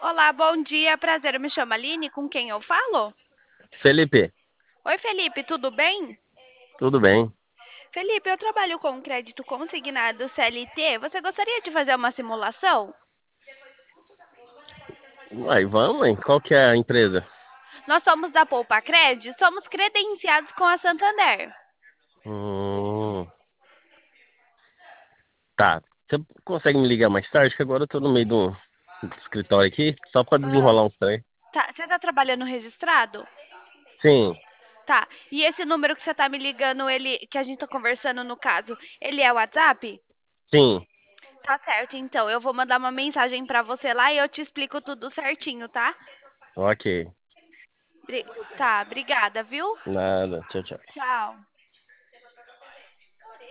Olá, bom dia, prazer. Eu me chamo Aline, com quem eu falo? Felipe, Oi, Felipe, tudo bem? tudo bem? Felipe, eu trabalho com crédito consignado CLT. Você gostaria de fazer uma simulação? Uai, vamos, hein? Qual que é a empresa? Nós somos da Poupa Cred, somos credenciados com a Santander. Hum, tá. Você consegue me ligar mais tarde? Que agora eu tô no meio do escritório aqui, só pra Ah, desenrolar um trem. tá, você está trabalhando registrado? Sim, Tá. E esse número que você está me ligando, ele que a gente está conversando no caso, ele é o WhatsApp? sim, Tá certo, então eu vou mandar uma mensagem para você lá e eu te explico tudo certinho, tá? ok. Bri- Tá, obrigada, viu? Nada, tchau, tchau. Tchau.